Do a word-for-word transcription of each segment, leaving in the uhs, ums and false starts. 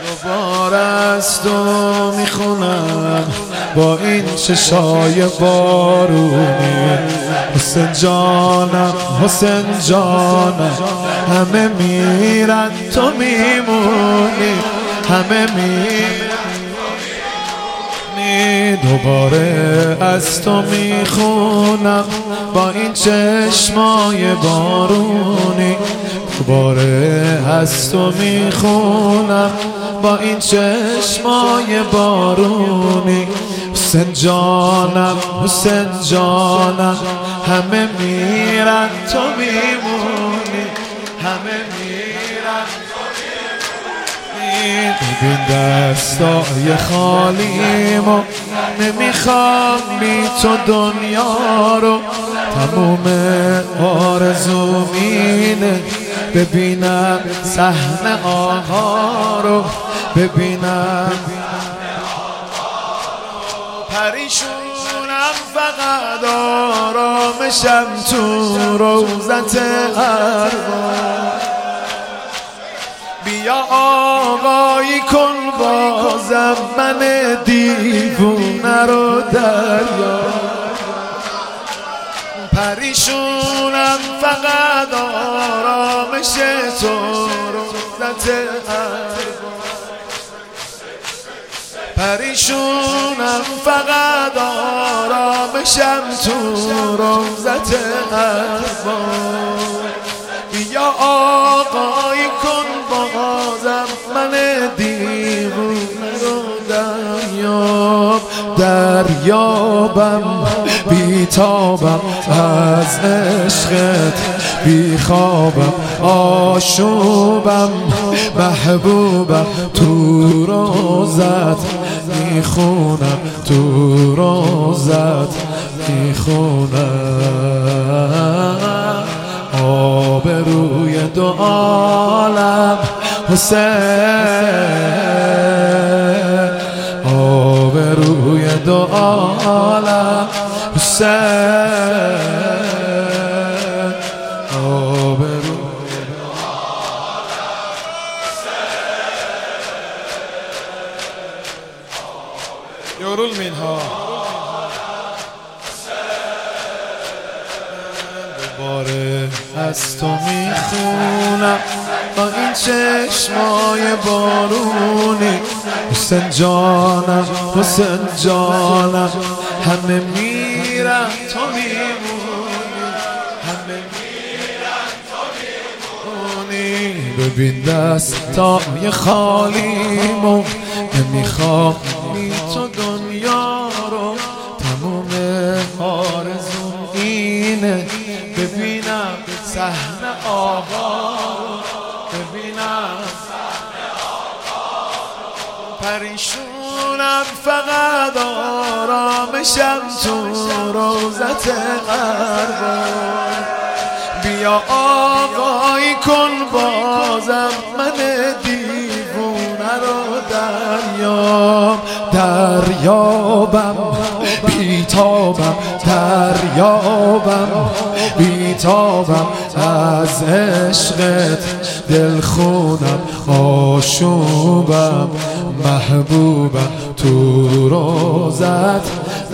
دوباره از تو میخونم با این چشای بارونی. حسین جانم حسین جانم همه میرن تو میمونی، همه میرن دوباره از تو میخونم با این چشمای بارونی. دوباره از تو میخونم با این چشمای بارونی. حسین جانم حسین جانم همه میرن تو میمونی، همه میرن ببین دستای خالیمو، نمیخوام بی تو دنیا رو. تموم آرزوم اینه ببینم صحنه آقا رو، ببینم پریشونم فقط آرامشم تو روزت ارواح. بیا آقایی کن بازم من دیوونه رو دریا. پریشونم فقط آرامش تو روزت ارواح. پریشونم فقط آرامشم تو روزت ارواح. بیا آقایی کن بازم من دیوونه رو دریاب. دریابم بیتابم از عشقت، بیخوابم آشوبم محبوبم تو روزت میخونم، تو روزت میخونم. آبروی دو عالم حسین، آبروی دو عالم حسین، آبروی دو عالم حسین. یورول مینها دوباره از تو میخونم با این چشمای بارونی. حسین جانم حسین جانم همه میرن تو میمونی، همه میرن تو میمونی. ببین دستای خالیمو، نمیخوام بی تو دنیا رو. تموم آرزوم اینه ببینم صحنه آقا رو، ببینم صحنه آقا رو. پریشونم فقط آرامشم تو روزت ارواح. بیا آقایی کن بازم من دیوونه رو دریاب. دریابم بیتابم، دریابم بیتابم از عشقت. دل خونم آشوبم محبوبم تو روزت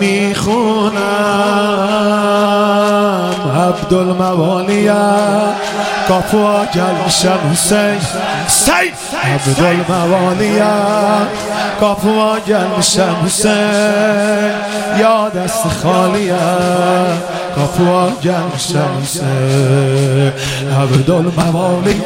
میخونم. عبدالموالیم کافو گل میشم حسین سید. عبدالموالیم کافو گل میشم حسین. یا دست خالیم کافو گل میشم حسین. عبدالموالیم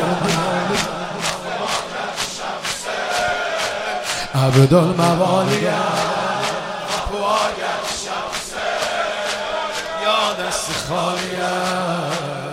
عبدالموالیم کافو گل میشم حسین. یا دست خالیم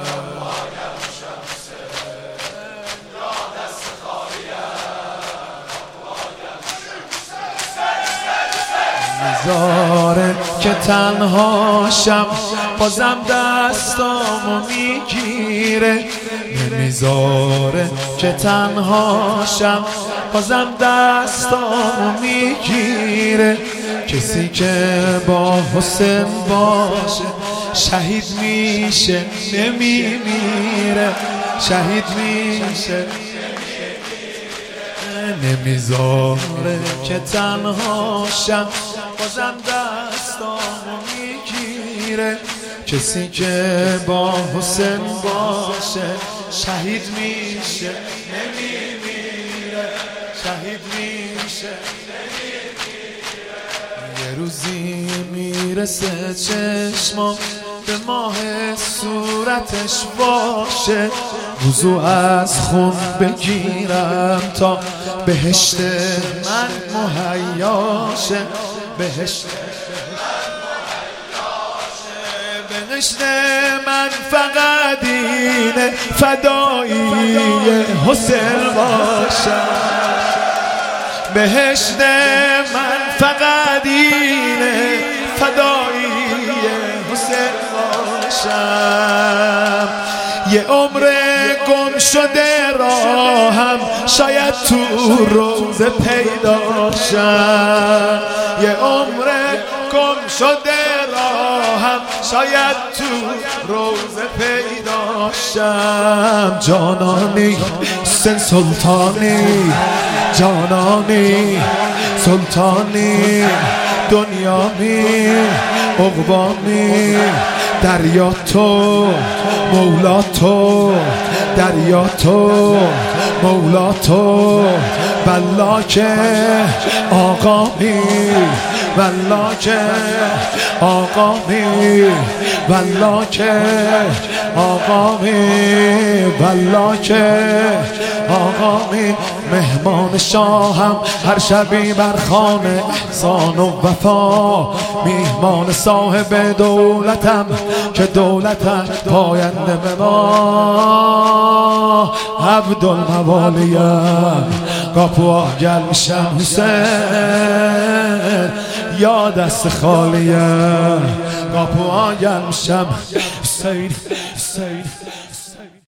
نمیذاره که تنهاشم، بازم دستامو میگیره. نمیذاره که تنهاشم، بازم دستامو میگیره. کسی که با حسین باشه شهید میشه نمیمیره، شهید میشه. نمیذاره که تنها شم، بازم دستامو میگیره. کسی که با حسین باشه شهید میشه نمیمیره، شهید میشه نمیمیره. یه روزی میرسه چشمام به ماه صورتش باشه، وضو از خون بگیرم تا بهشت من مهیاشه. بهشت بهشت من فقط اینه فدایی حسین باشم. بهشت من فقط اینه فدایی حسین باشم. یه عمر گم شده راهم شاید تو روزه پیداشم. یه عمر گم شده راهم شاید تو روزه پیداشم. جانانی سن سلطانی، جانانی سلطانی، دنیامی عقبامی، دریا تو مولا تو، دریا تو مولا تو، والله که آقامی، والله که آقامی، والله که آقامی، والله که آقامی. مهمان شاهم هر شبی بر خانه احسان و وفا، میهمان صاحب دولتم که دولتم پاینده به ما. عبدالموالیم قاپوا گل میشم حسین، یا دست خالیم قاپوا گل میشم حسین، حسین.